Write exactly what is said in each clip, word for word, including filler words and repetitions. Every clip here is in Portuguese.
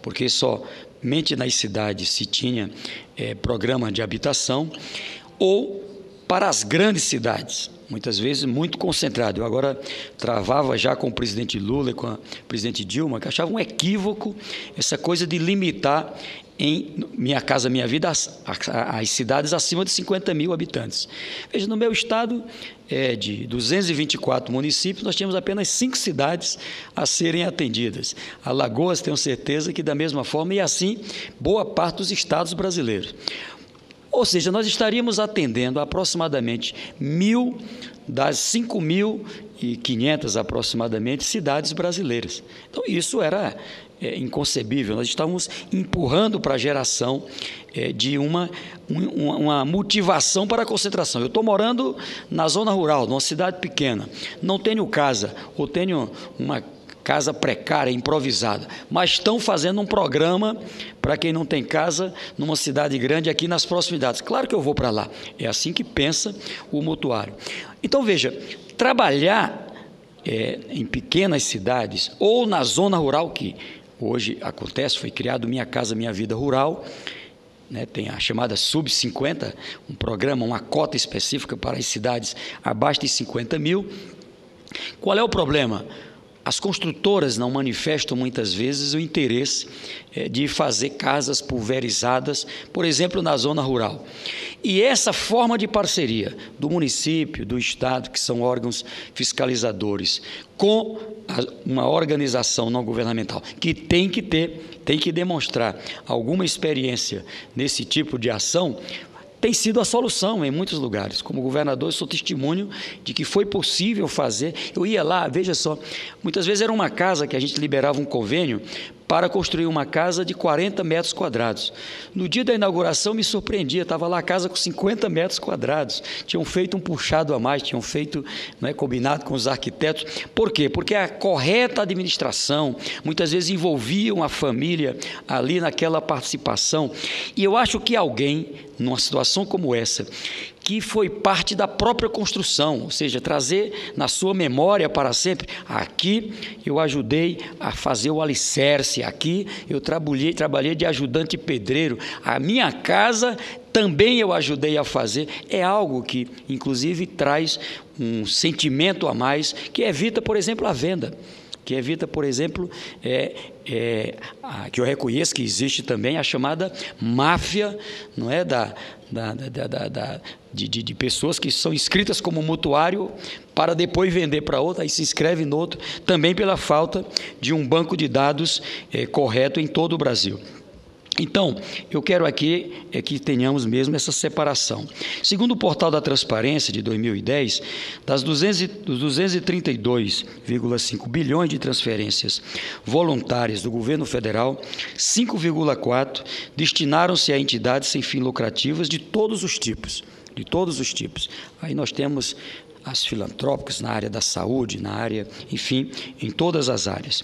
porque somente nas cidades se tinha é, programa de habitação, ou para as grandes cidades, muitas vezes muito concentrado. Eu agora travava já com o presidente Lula e com a presidente Dilma, que achava um equívoco essa coisa de limitar em Minha Casa Minha Vida as, as cidades acima de cinquenta mil habitantes. Veja, no meu estado, é, de duzentos e vinte e quatro municípios, nós tínhamos apenas cinco cidades a serem atendidas. Alagoas, tenho certeza que da mesma forma, e assim boa parte dos estados brasileiros. Ou seja, nós estaríamos atendendo aproximadamente mil das cinco mil e quinhentas aproximadamente cidades brasileiras. Então, isso era é, inconcebível. Nós estávamos empurrando para a geração é, de uma, uma, uma motivação para a concentração. Eu estou morando na zona rural, numa cidade pequena, não tenho casa, ou tenho uma casa precária, improvisada, mas estão fazendo um programa para quem não tem casa numa cidade grande aqui nas proximidades. Claro que eu vou para lá. É assim que pensa o mutuário. Então, veja, trabalhar é, em pequenas cidades ou na zona rural, que hoje acontece, foi criado Minha Casa Minha Vida Rural, né, tem a chamada sub cinquenta, um programa, uma cota específica para as cidades abaixo de cinquenta mil. Qual é o problema? As construtoras não manifestam muitas vezes o interesse é, de fazer casas pulverizadas, por exemplo, na zona rural. E essa forma de parceria do município, do estado, que são órgãos fiscalizadores, com a, uma organização não governamental, que tem que ter, tem que demonstrar alguma experiência nesse tipo de ação, tem sido a solução em muitos lugares. Como governador, eu sou testemunho de que foi possível fazer. Eu ia lá, veja só, muitas vezes era uma casa que a gente liberava um convênio para construir uma casa de quarenta metros quadrados. No dia da inauguração, me surpreendia, estava lá a casa com cinquenta metros quadrados. Tinham feito um puxado a mais, tinham feito, não é, combinado com os arquitetos. Por quê? Porque a correta administração, muitas vezes envolviam a família ali naquela participação. E eu acho que alguém, numa situação como essa, que foi parte da própria construção, ou seja, trazer na sua memória para sempre, aqui eu ajudei a fazer o alicerce, aqui eu trabalhei, trabalhei de ajudante pedreiro, a minha casa também eu ajudei a fazer, é algo que, inclusive, traz um sentimento a mais, que evita, por exemplo, a venda, que evita, por exemplo, é, é, a, que eu reconheço que existe também a chamada máfia, não é, da, da, da, da, da, de, de, de pessoas que são inscritas como mutuário para depois vender para outra, aí se inscreve no outro, também pela falta de um banco de dados é, correto em todo o Brasil. Então, eu quero aqui é que tenhamos mesmo essa separação. Segundo o Portal da Transparência, de dois mil e dez, das duzentos e trinta e dois vírgula cinco bilhões de transferências voluntárias do governo federal, cinco vírgula quatro destinaram-se a entidades sem fins lucrativas de todos os tipos, de todos os tipos. Aí nós temos as filantrópicas na área da saúde, na área, enfim, em todas as áreas.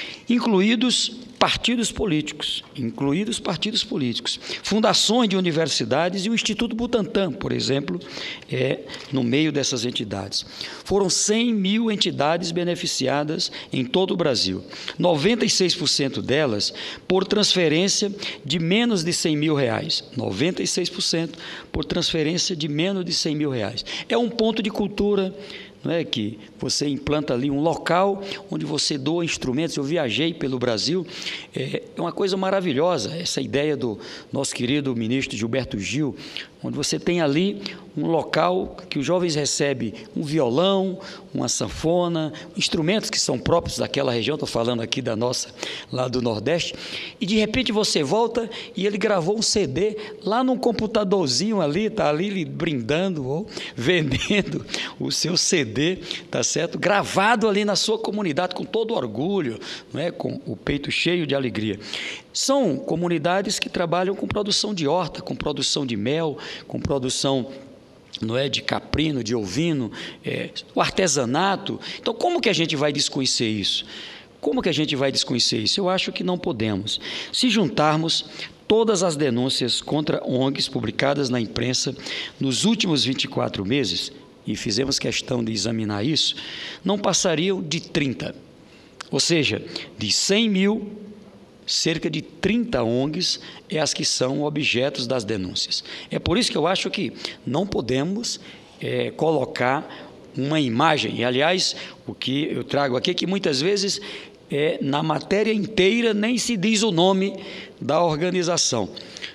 Incluídos partidos políticos, incluídos partidos políticos, fundações de universidades e o Instituto Butantan, por exemplo, é no meio dessas entidades. Foram cem mil entidades beneficiadas em todo o Brasil, noventa e seis por cento delas por transferência de menos de cem mil reais, noventa e seis por cento por transferência de menos de cem mil reais. É um ponto de cultura, não é, que você implanta ali um local onde você doa instrumentos. Eu viajei pelo Brasil, é uma coisa maravilhosa essa ideia do nosso querido ministro Gilberto Gil, onde você tem ali um local que os jovens recebem um violão, uma sanfona, instrumentos que são próprios daquela região, estou falando aqui da nossa, lá do Nordeste, e de repente você volta e ele gravou um C D lá num computadorzinho ali, está ali lhe brindando ou vendendo o seu C D, tá certo? Gravado ali na sua comunidade com todo orgulho, não é? Com o peito cheio de alegria. São comunidades que trabalham com produção de horta, com produção de mel, com produção, não é, de caprino, de ovino, é, o artesanato. Então, como que a gente vai desconhecer isso? Como que a gente vai desconhecer isso? Eu acho que não podemos. Se juntarmos todas as denúncias contra O N Gs publicadas na imprensa nos últimos vinte e quatro meses, e fizemos questão de examinar isso, não passariam de trinta. Ou seja, de cem mil cerca de trinta O N Gs é as que são objetos das denúncias. É por isso que eu acho que não podemos é, colocar uma imagem, e aliás, o que eu trago aqui é que muitas vezes é, na matéria inteira nem se diz o nome da organização.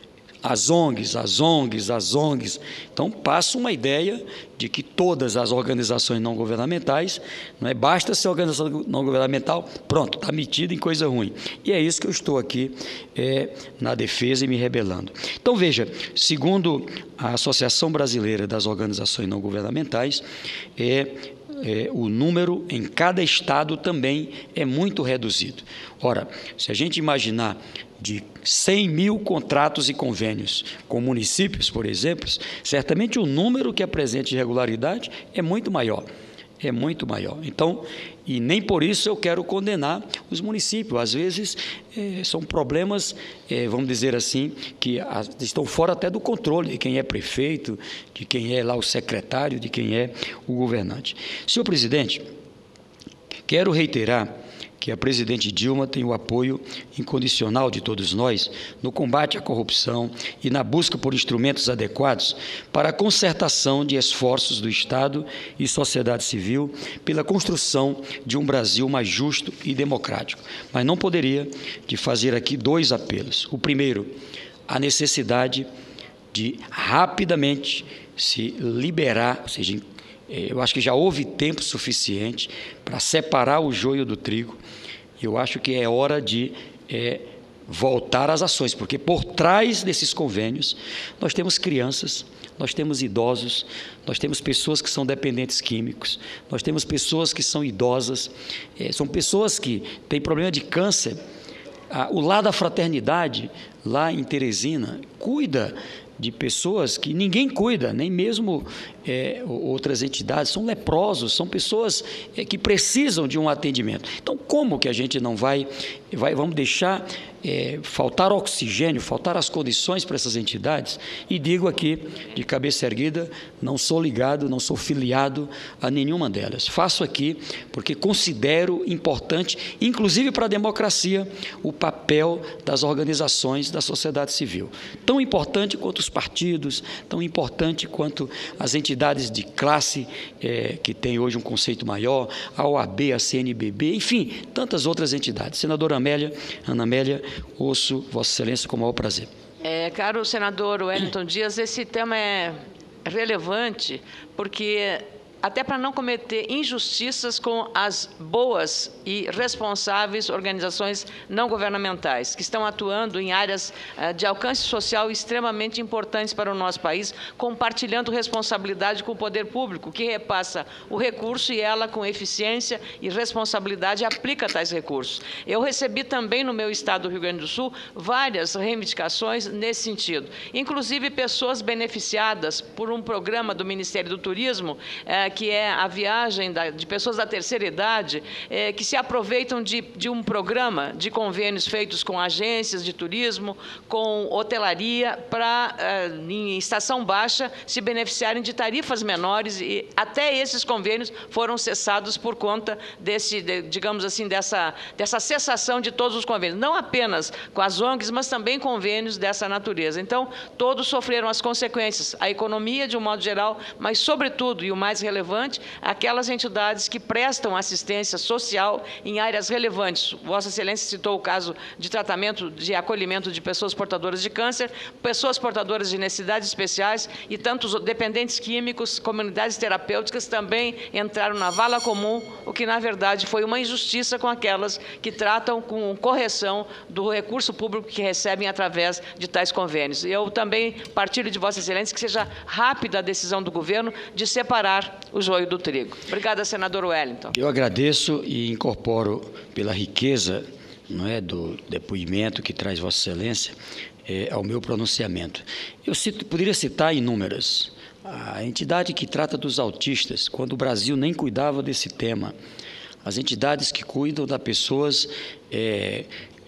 As O N Gs, as O N Gs, as O N Gs. Então, passa uma ideia de que todas as organizações não governamentais, não é, basta ser organização não governamental, pronto, está metido em coisa ruim. E é isso que eu estou aqui é, na defesa e me rebelando. Então, veja, segundo a Associação Brasileira das Organizações Não Governamentais, é, é, o número em cada estado também é muito reduzido. Ora, se a gente imaginar de cem mil contratos e convênios com municípios, por exemplo, certamente o número que apresenta irregularidade é muito maior, é muito maior. Então, e nem por isso eu quero condenar os municípios. Às vezes, é, são problemas, é, vamos dizer assim, que a, estão fora até do controle de quem é prefeito, de quem é lá o secretário, de quem é o governante. Senhor presidente, quero reiterar que a presidente Dilma tem o apoio incondicional de todos nós no combate à corrupção e na busca por instrumentos adequados para a concertação de esforços do Estado e sociedade civil pela construção de um Brasil mais justo e democrático. Mas não poderia de fazer aqui dois apelos. O primeiro, a necessidade de rapidamente se liberar, ou seja, eu acho que já houve tempo suficiente para separar o joio do trigo. Eu acho que é hora de é, voltar às ações, porque por trás desses convênios nós temos crianças, nós temos idosos, nós temos pessoas que são dependentes químicos, nós temos pessoas que são idosas, é, são pessoas que têm problema de câncer. Ah, o Lar da Fraternidade, lá em Teresina, cuida de pessoas que ninguém cuida, nem mesmo é, outras entidades, são leprosos, são pessoas é, que precisam de um atendimento. Então, como que a gente não vai, vai vamos deixar é, faltar oxigênio, faltar as condições para essas entidades? E digo aqui, de cabeça erguida, não sou ligado, não sou filiado a nenhuma delas. Faço aqui porque considero importante, inclusive para a democracia, o papel das organizações da sociedade civil. Tão importante quanto os partidos, tão importante quanto as entidades de classe, é, que tem hoje um conceito maior, a O A B, a C N B B, enfim, tantas outras entidades. Senadora Amélia, Ana Amélia, ouço Vossa Excelência com o maior prazer. É, caro senador Wellington Dias, esse tema é relevante porque, até para não cometer injustiças com as boas e responsáveis organizações não governamentais, que estão atuando em áreas uh, de alcance social extremamente importantes para o nosso país, compartilhando responsabilidade com o poder público, que repassa o recurso e ela, com eficiência e responsabilidade, aplica tais recursos. Eu recebi também no meu estado do Rio Grande do Sul várias reivindicações nesse sentido, inclusive pessoas beneficiadas por um programa do Ministério do Turismo, uh, que é a viagem da, de pessoas da terceira idade, é, que se aproveitam de, de um programa de convênios feitos com agências de turismo, com hotelaria, para, é, em estação baixa, se beneficiarem de tarifas menores, e até esses convênios foram cessados por conta desse, de, digamos assim, dessa, dessa cessação de todos os convênios, não apenas com as O N Gs, mas também convênios dessa natureza. Então, todos sofreram as consequências, a economia de um modo geral, mas, sobretudo, e o mais relevante, aquelas entidades que prestam assistência social em áreas relevantes. Vossa Excelência citou o caso de tratamento, de acolhimento de pessoas portadoras de câncer, pessoas portadoras de necessidades especiais e tantos dependentes químicos, comunidades terapêuticas também entraram na vala comum, o que, na verdade, foi uma injustiça com aquelas que tratam com correção do recurso público que recebem através de tais convênios. Eu também partilho de Vossa Excelência que seja rápida a decisão do governo de separar o joio do trigo. Obrigada, senador Wellington. Eu agradeço e incorporo pela riqueza, não é, do depoimento que traz Vossa Excelência é, ao meu pronunciamento. Eu cito, poderia citar inúmeras. A entidade que trata dos autistas, quando o Brasil nem cuidava desse tema. As entidades que cuidam das pessoas é,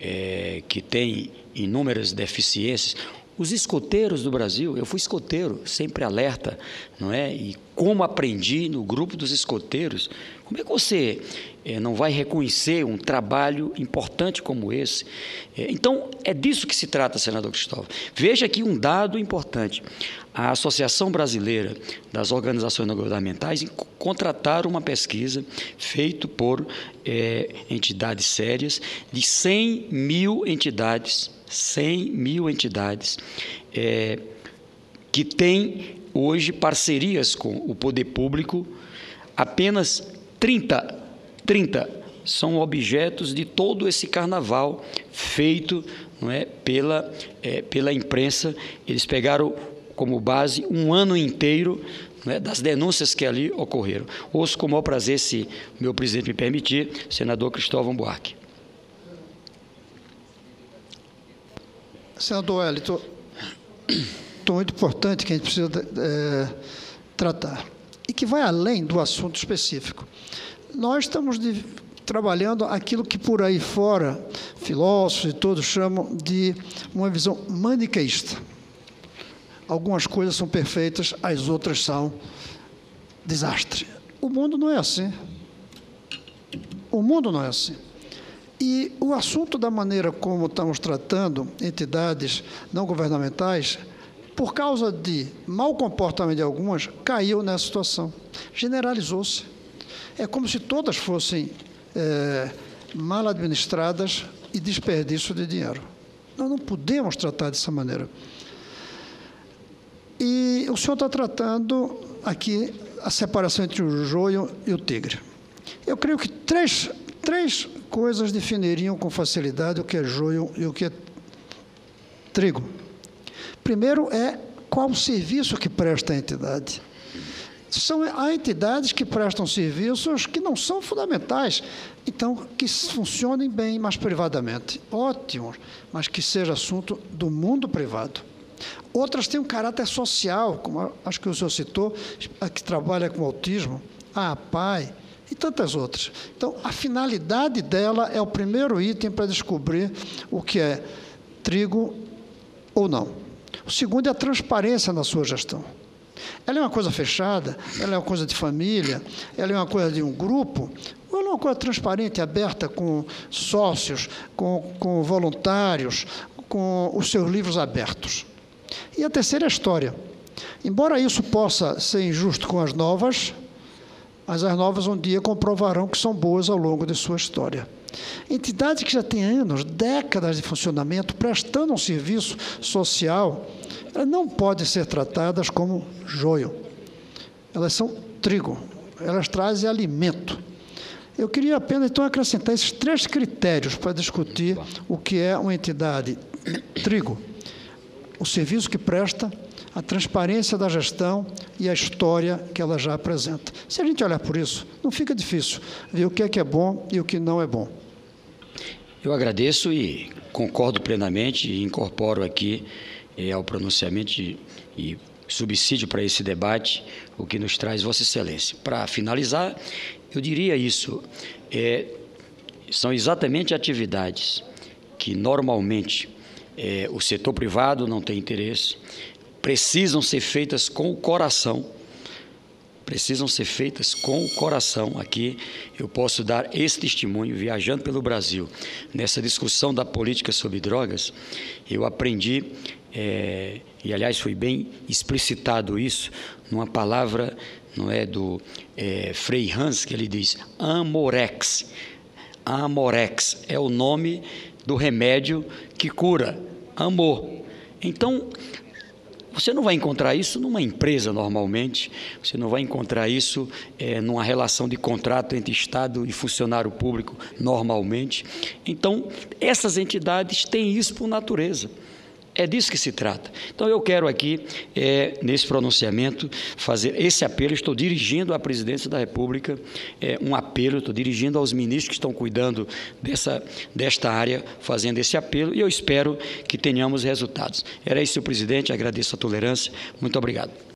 é, que têm inúmeras deficiências. Os escoteiros do Brasil, eu fui escoteiro, sempre alerta, não é? E como aprendi no grupo dos escoteiros, Como é que você é, não vai reconhecer um trabalho importante como esse? É, então, é disso que se trata, senador Cristóvão. Veja aqui um dado importante. A Associação Brasileira das Organizações Não Governamentais contrataram uma pesquisa feita por é, entidades sérias de cem mil entidades, cem mil entidades é, que têm hoje parcerias com o poder público. Apenas trinta, trinta são objetos de todo esse carnaval feito, não é, pela, é, pela imprensa. Eles pegaram como base um ano inteiro, não é, das denúncias que ali ocorreram. Ouço com o maior prazer, se o meu presidente me permitir, senador Cristóvão Buarque. Senador Wellington, muito importante que a gente precisa é, tratar, e que vai além do assunto específico. Nós estamos de, trabalhando aquilo que por aí fora, filósofos e todos chamam de uma visão maniqueísta. Algumas coisas são perfeitas, as outras são desastre. O mundo não é assim. O mundo não é assim. E o assunto da maneira como estamos tratando entidades não governamentais, por causa de mau comportamento de algumas, caiu nessa situação. Generalizou-se. É como se todas fossem é, mal administradas e desperdício de dinheiro. Nós não podemos tratar dessa maneira. E o senhor está tratando aqui a separação entre o joio e o tigre. Eu creio que três, três coisas definiriam com facilidade o que é joio e o que é trigo. Primeiro é qual o serviço que presta a entidade. São, há entidades que prestam serviços que não são fundamentais, então que funcionem bem, mas privadamente. Ótimo, mas que seja assunto do mundo privado. Outras têm um caráter social, como acho que o senhor citou, a que trabalha com autismo, a APAE e tantas outras. Então, a finalidade dela é o primeiro item para descobrir o que é trigo ou não. O segundo é a transparência na sua gestão. Ela é uma coisa fechada, ela é uma coisa de família, ela é uma coisa de um grupo, ou ela é uma coisa transparente, aberta, com sócios, com, com voluntários, com os seus livros abertos. E a terceira é a história. Embora isso possa ser injusto com as novas, mas as novas um dia comprovarão que são boas ao longo de sua história. Entidades que já têm anos, décadas de funcionamento, prestando um serviço social, elas não podem ser tratadas como joio. Elas são trigo, elas trazem alimento. Eu queria apenas, então, acrescentar esses três critérios para discutir o que é uma entidade trigo. O serviço que presta, a transparência da gestão e a história que ela já apresenta. Se a gente olhar por isso, não fica difícil ver o que é que é bom e o que não é bom. Eu agradeço e concordo plenamente e incorporo aqui é, ao pronunciamento e, e subsídio para esse debate o que nos traz Vossa Excelência. Para finalizar, eu diria isso, é, são exatamente atividades que normalmente é, o setor privado não tem interesse, precisam ser feitas com o coração, precisam ser feitas com o coração. Aqui eu posso dar esse testemunho, viajando pelo Brasil, nessa discussão da política sobre drogas, eu aprendi, é, e aliás foi bem explicitado isso, numa palavra, não é, do é, Frei Hans, que ele diz, Amorex. Amorex é o nome do remédio que cura, amor. Então, você não vai encontrar isso numa empresa normalmente, você não vai encontrar isso é, numa relação de contrato entre Estado e funcionário público normalmente. Então, essas entidades têm isso por natureza. É disso que se trata. Então, eu quero aqui, é, nesse pronunciamento, fazer esse apelo. Estou dirigindo à Presidência da República é, um apelo, estou dirigindo aos ministros que estão cuidando dessa, desta área, fazendo esse apelo, e eu espero que tenhamos resultados. Era isso, senhor presidente, agradeço a tolerância. Muito obrigado.